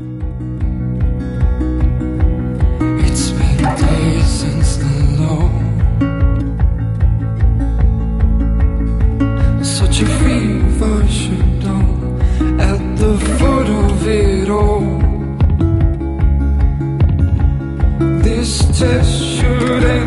It's been days since the low. Such a fever shadow at the foot of it all. This test should end.